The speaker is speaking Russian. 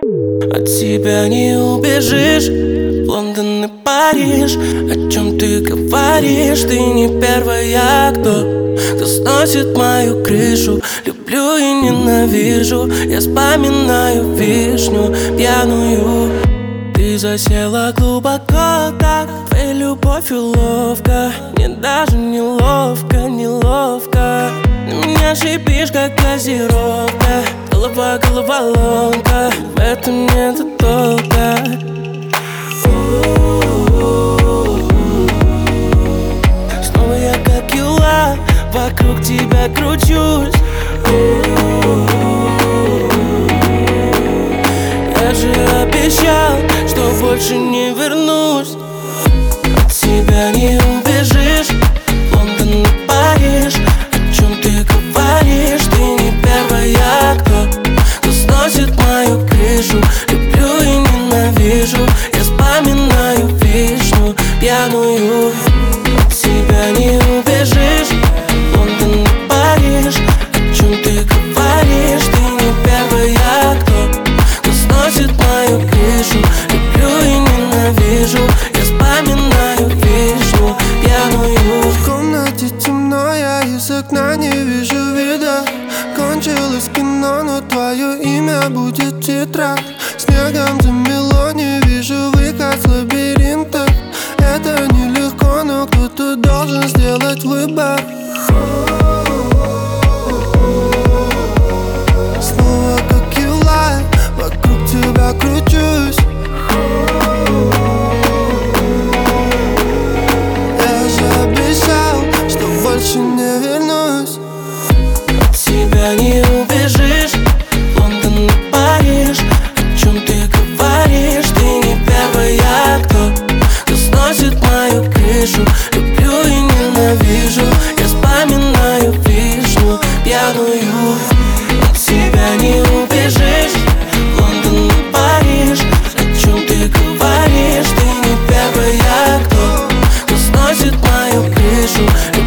От тебя не убежишь, Лондон и Париж. О чем ты говоришь? Ты не первая, кто сносит мою крышу. Люблю и ненавижу, я вспоминаю вишню пьяную. Ты засела глубоко так, твоя любовь уловка. Мне даже неловко, неловко. На меня шипишь, как газировка. Голова, головоломка, в этом нет толка. Снова я как юла, вокруг тебя кручусь. Я же обещал, что больше не вернусь. От тебя не убежишь, Лондон и Париж. О чем ты говоришь? Ты не первая, кто сносит мою крышу. Люблю и ненавижу, я вспоминаю вишню пьяную. От тебя не убежишь, Лондон и Париж. О чем ты говоришь? Ты не первая, кто сносит мою крышу. Люблю и ненавижу, я вспоминаю вишню пьяную. В комнате темно, я из окна не вижу вида. Кончилось кино, но твое имя будет в титрах. Снегом замело, не вижу выход с лабиринта. Это нелегко, но кто-то должен сделать выбор. Снова как юла, вокруг тебя кручусь. Я же обещал, что больше не вернусь. От тебя не убежишь, Лондон и Париж. О чем ты говоришь? Ты не первая, кто сносит мою крышу. Люблю и ненавижу, я вспоминаю вишню пьяную. От тебя не убежишь, Лондон и Париж. О чем ты говоришь? Ты не первая, кто сносит мою крышу.